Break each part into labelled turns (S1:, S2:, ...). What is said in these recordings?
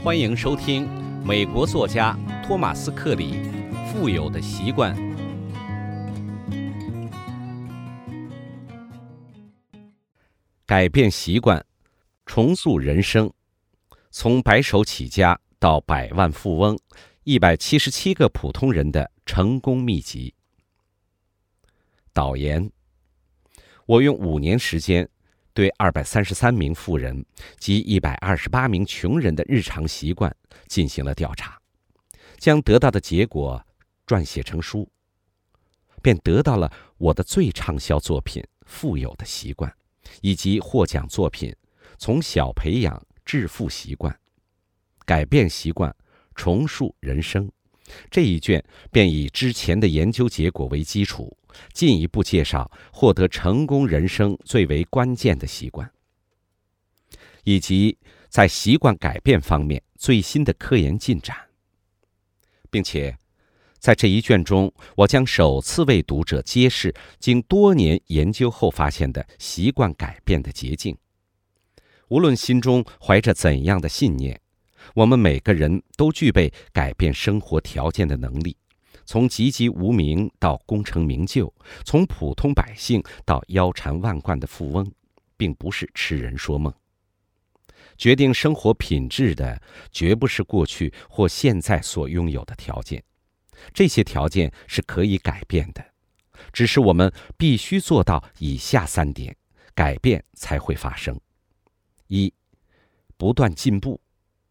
S1: 欢迎收听美国作家托马斯·克里《富有的习惯》。改变习惯，重塑人生，从白手起家到百万富翁，177个普通人的成功秘籍。导言：我用5年时间，对233名富人及128名穷人的日常习惯进行了调查，将得到的结果撰写成书，便得到了我的最畅销作品《富有的习惯》，以及获奖作品《从小培养致富习惯》，改变习惯，重塑人生。这一卷便以之前的研究结果为基础，进一步介绍获得成功人生最为关键的习惯，以及在习惯改变方面最新的科研进展，并且在这一卷中，我将首次为读者揭示经多年研究后发现的习惯改变的捷径。无论心中怀着怎样的信念，我们每个人都具备改变生活条件的能力，从籍籍无名到功成名就，从普通百姓到腰缠万贯的富翁，并不是痴人说梦。决定生活品质的，绝不是过去或现在所拥有的条件，这些条件是可以改变的，只是我们必须做到以下3点，改变才会发生：1. 不断进步；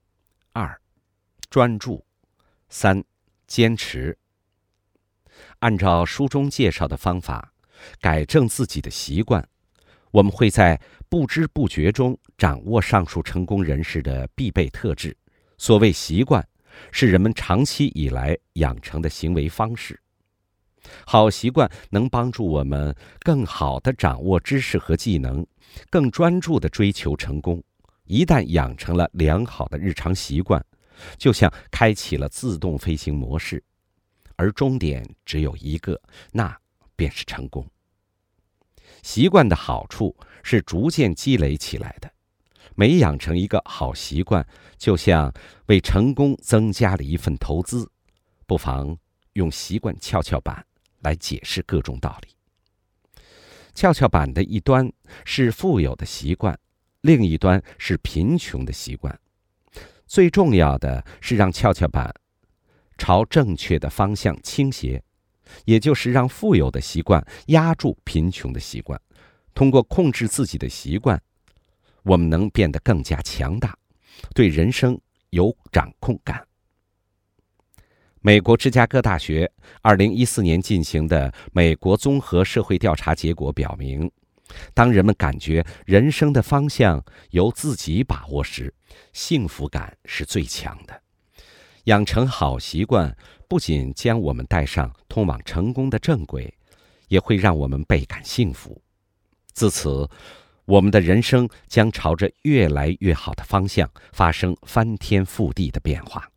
S1: 2. 专注； 3. 坚持。按照书中介绍的方法，改正自己的习惯，我们会在不知不觉中掌握上述成功人士的必备特质。所谓习惯，是人们长期以来养成的行为方式。好习惯能帮助我们更好地掌握知识和技能，更专注地追求成功。一旦养成了良好的日常习惯，就像开启了自动飞行模式，而终点只有一个，那便是成功。习惯的好处是逐渐积累起来的，每养成一个好习惯，就像为成功增加了一份投资。不妨用习惯跷跷板来解释各种道理。跷跷板的一端是富有的习惯，另一端是贫穷的习惯。最重要的是让跷跷板朝正确的方向倾斜，也就是让富有的习惯压住贫穷的习惯。通过控制自己的习惯，我们能变得更加强大，对人生有掌控感。美国芝加哥大学2014年进行的美国综合社会调查结果表明，当人们感觉人生的方向由自己把握时，幸福感是最强的。养成好习惯不仅将我们带上通往成功的正轨，也会让我们倍感幸福。自此，我们的人生将朝着越来越好的方向发生翻天覆地的变化。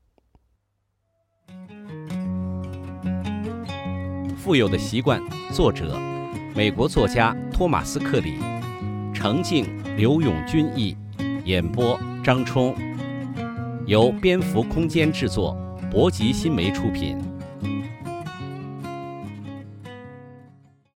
S1: 富有的习惯，作者美国作家托马斯·克里，程静、刘永军译，演播张冲，由蝙蝠空间制作，博吉新媒出品。